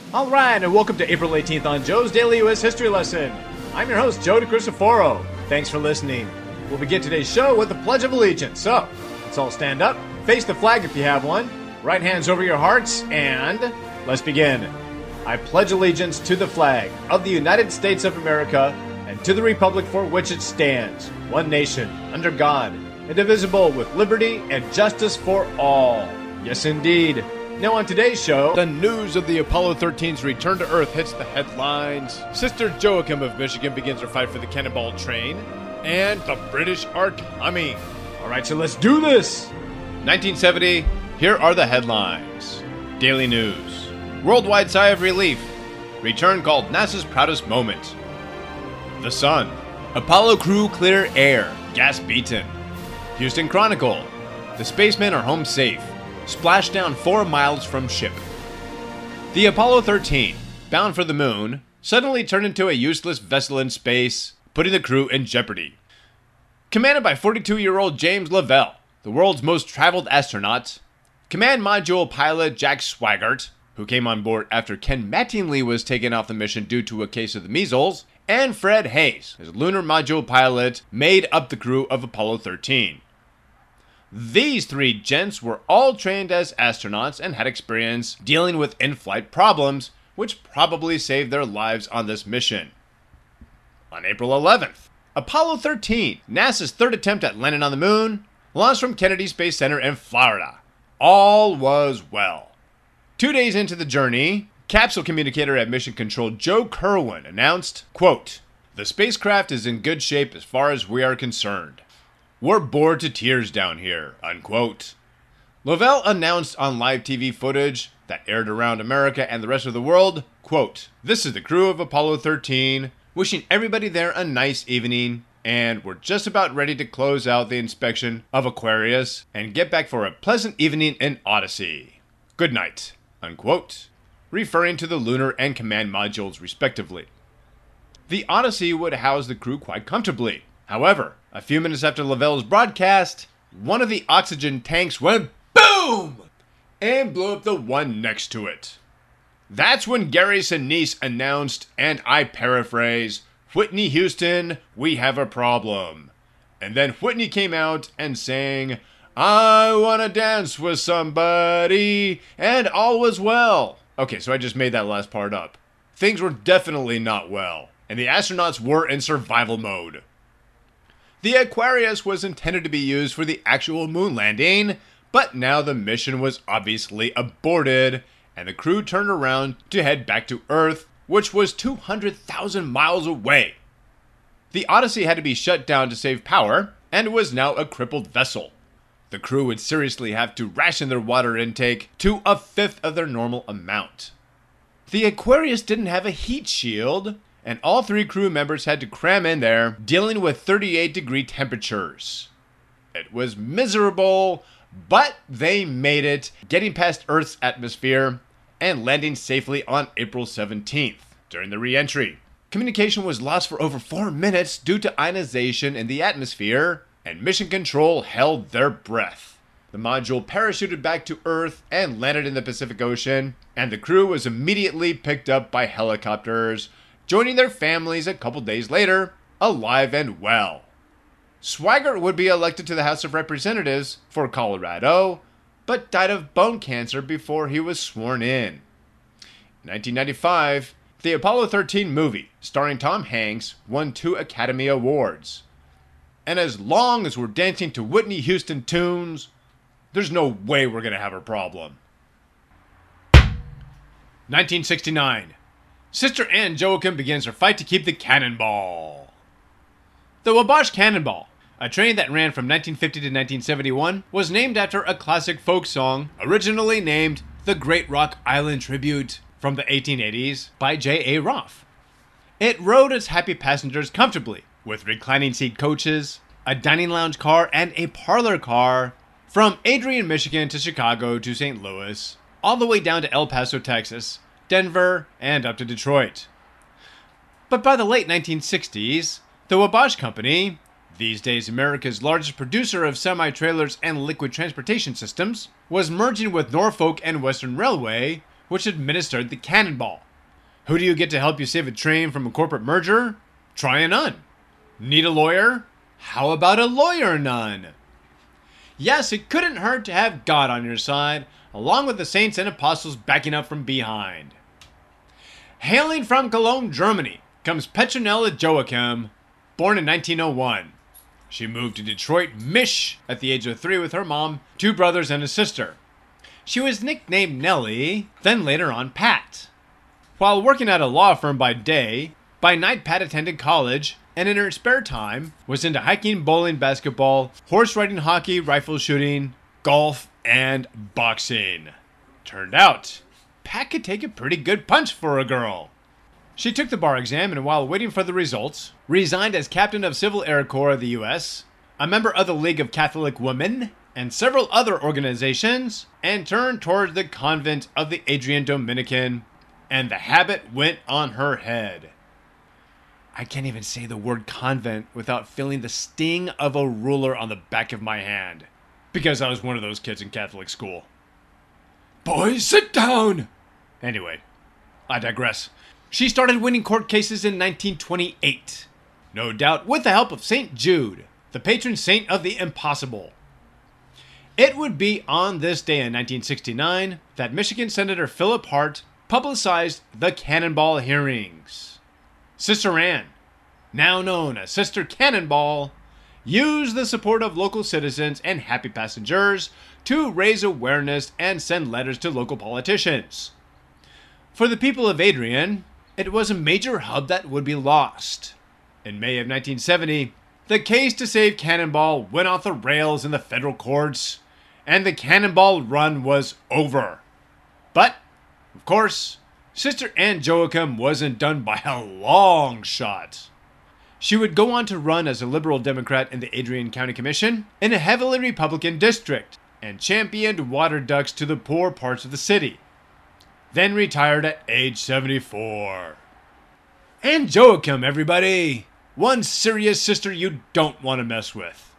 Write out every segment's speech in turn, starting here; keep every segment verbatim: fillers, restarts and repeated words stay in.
Alright, and welcome to April eighteenth on Joe's Daily U S History Lesson. I'm your host, Joe DeCristoforo. Thanks for listening. We'll begin today's show with the Pledge of Allegiance. So, let's all stand up, face the flag if you have one, right hands over your hearts, and let's begin. I pledge allegiance to the flag of the United States of America and to the republic for which it stands, one nation, under God, indivisible, with liberty and justice for all. Yes, indeed. Now on today's show, the news of the Apollo thirteen's return to Earth hits the headlines. Sister Joachim of Michigan begins her fight for the Cannonball train. And the British are coming. Alright, so let's do this! nineteen seventy, here are the headlines. Daily News. Worldwide sigh of relief. Return called NASA's proudest moment. The Sun. Apollo crew clear air. Gas beaten. Houston Chronicle. The spacemen are home safe. Splashdown four miles from ship. The Apollo thirteen, bound for the moon, suddenly turned into a useless vessel in space, putting the crew in jeopardy. Commanded by forty-two-year-old James Lovell, the world's most traveled astronaut, Command Module pilot Jack Swigert, who came on board after Ken Mattingly was taken off the mission due to a case of the measles, and Fred Hayes, his lunar module pilot, made up the crew of Apollo thirteen. These three gents were all trained as astronauts and had experience dealing with in-flight problems, which probably saved their lives on this mission. On April eleventh, Apollo thirteen, NASA's third attempt at landing on the moon, launched from Kennedy Space Center in Florida. All was well. Two days into the journey, capsule communicator at Mission Control Joe Kerwin announced, quote, "The spacecraft is in good shape as far as we are concerned. We're bored to tears down here," unquote. Lovell announced on live T V footage that aired around America and the rest of the world, quote, "This is the crew of Apollo thirteen, wishing everybody there a nice evening, and we're just about ready to close out the inspection of Aquarius and get back for a pleasant evening in Odyssey. Good night," unquote, referring to the lunar and command modules respectively. The Odyssey would house the crew quite comfortably. However, a few minutes after Lovell's broadcast, one of the oxygen tanks went BOOM! And blew up the one next to it. That's when Gary Sinise announced, and I paraphrase, "Whitney Houston, we have a problem." And then Whitney came out and sang, "I wanna dance with somebody," and all was well. Okay, so I just made that last part up. Things were definitely not well, and the astronauts were in survival mode. The Aquarius was intended to be used for the actual moon landing, but now the mission was obviously aborted, and the crew turned around to head back to Earth, which was two hundred thousand miles away. The Odyssey had to be shut down to save power, and was now a crippled vessel. The crew would seriously have to ration their water intake to a fifth of their normal amount. The Aquarius didn't have a heat shield, and all three crew members had to cram in there, dealing with thirty-eight degree temperatures. It was miserable, but they made it, getting past Earth's atmosphere and landing safely on April seventeenth. During the re-entry, communication was lost for over four minutes due to ionization in the atmosphere, and Mission Control held their breath. The module parachuted back to Earth and landed in the Pacific Ocean, and the crew was immediately picked up by helicopters, joining their families a couple days later, alive and well. Swigert would be elected to the House of Representatives for Colorado, but died of bone cancer before he was sworn in. In nineteen ninety-five, the Apollo thirteen movie, starring Tom Hanks, won two Academy Awards. And as long as we're dancing to Whitney Houston tunes, there's no way we're gonna have a problem. nineteen sixty-nine. Sister Anne Joachim begins her fight to keep the Cannonball. The Wabash Cannonball, a train that ran from nineteen fifty to nineteen seventy-one, was named after a classic folk song originally named The Great Rock Island Tribute from the eighteen eighties by J A. Roth. It rode its happy passengers comfortably, with reclining seat coaches, a dining lounge car, and a parlor car, from Adrian, Michigan to Chicago to Saint Louis, all the way down to El Paso, Texas, Denver, and up to Detroit. But by the late nineteen sixties, the Wabash Company, these days America's largest producer of semi-trailers and liquid transportation systems, was merging with Norfolk and Western Railway, which administered the cannonball. Who do you get to help you save a train from a corporate merger? Try a nun. Need a lawyer? How about a lawyer nun? Yes, it couldn't hurt to have God on your side, along with the saints and apostles backing up from behind. Hailing from Cologne, Germany, comes Petronella Joachim, born in nineteen oh one. She moved to Detroit, Mich, at the age of three with her mom, two brothers, and a sister. She was nicknamed Nellie, then later on Pat. While working at a law firm by day, by night Pat attended college, and in her spare time was into hiking, bowling, basketball, horse riding, hockey, rifle shooting, golf, and boxing. Turned out, Pat could take a pretty good punch for a girl. She took the bar exam and while waiting for the results, resigned as captain of Civil Air Corps of the U S, a member of the League of Catholic Women, and several other organizations, and turned towards the convent of the Adrian Dominican, and the habit went on her head. I can't even say the word convent without feeling the sting of a ruler on the back of my hand, because I was one of those kids in Catholic school. Boys, sit down! Anyway, I digress. She started winning court cases in nineteen twenty-eight, no doubt with the help of Saint Jude, the patron saint of the impossible. It would be on this day in nineteen sixty-nine that Michigan Senator Philip Hart publicized the Cannonball hearings. Sister Ann, now known as Sister Cannonball, used the support of local citizens and happy passengers to raise awareness and send letters to local politicians. For the people of Adrian, it was a major hub that would be lost. In May of nineteen seventy, the case to save Cannonball went off the rails in the federal courts, and the Cannonball run was over. But, of course, Sister Ann Joachim wasn't done by a long shot. She would go on to run as a liberal Democrat in the Adrian County Commission in a heavily Republican district and championed water ducts to the poor parts of the city. Then retired at age seventy-four. Ann Joachim, everybody! One serious sister you don't want to mess with.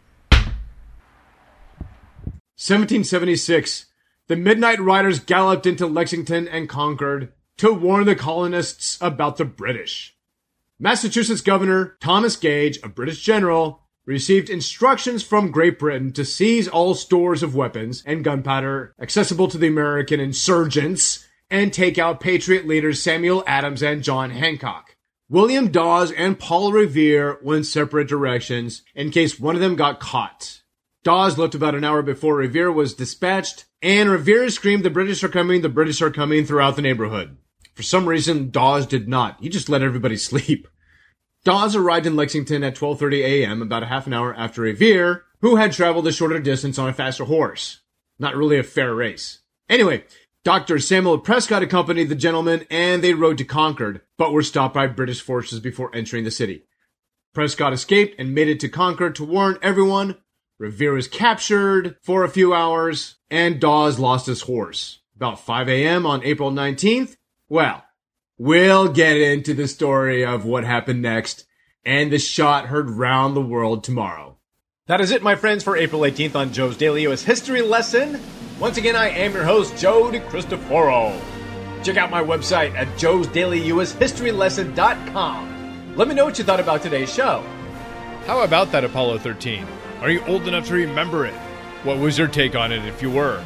seventeen seventy-six. The Midnight Riders galloped into Lexington and Concord to warn the colonists about the British. Massachusetts Governor Thomas Gage, a British general, received instructions from Great Britain to seize all stores of weapons and gunpowder accessible to the American insurgents and take out Patriot leaders Samuel Adams and John Hancock. William Dawes and Paul Revere went separate directions in case one of them got caught. Dawes left about an hour before Revere was dispatched, and Revere screamed, "The British are coming, the British are coming," throughout the neighborhood. For some reason, Dawes did not. He just let everybody sleep. Dawes arrived in Lexington at twelve thirty a.m., about a half an hour after Revere, who had traveled a shorter distance on a faster horse. Not really a fair race. Anyway, Doctor Samuel Prescott accompanied the gentleman, and they rode to Concord, but were stopped by British forces before entering the city. Prescott escaped and made it to Concord to warn everyone. Revere was captured for a few hours, and Dawes lost his horse. About five a.m. on April nineteenth, well, we'll get into the story of what happened next, and the shot heard round the world tomorrow. That is it, my friends, for April eighteenth on Joe's Daily U S History Lesson. Once again, I am your host, Joe DeCristoforo. Check out my website at joes daily u s history lesson dot com. Let me know what you thought about today's show. How about that Apollo thirteen? Are you old enough to remember it? What was your take on it if you were?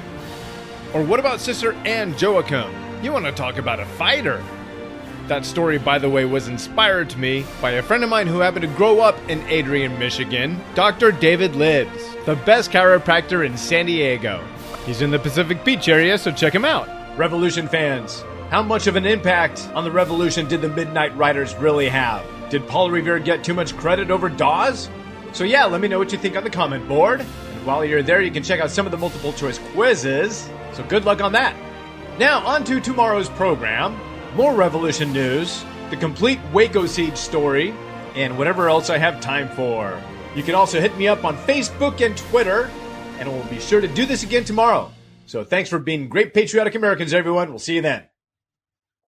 Or what about Sister Ann Joachim? You want to talk about a fighter? That story, by the way, was inspired to me by a friend of mine who happened to grow up in Adrian, Michigan, Doctor David Libbs, the best chiropractor in San Diego. He's in the Pacific Beach area, so check him out. Revolution fans, how much of an impact on the revolution did the Midnight Riders really have? Did Paul Revere get too much credit over Dawes? So yeah, let me know what you think on the comment board. And while you're there, you can check out some of the multiple choice quizzes. So good luck on that. Now, on to tomorrow's program. More revolution news, the complete Waco siege story, and whatever else I have time for. You can also hit me up on Facebook and Twitter, and we'll be sure to do this again tomorrow. So thanks for being great patriotic Americans, everyone. We'll see you then.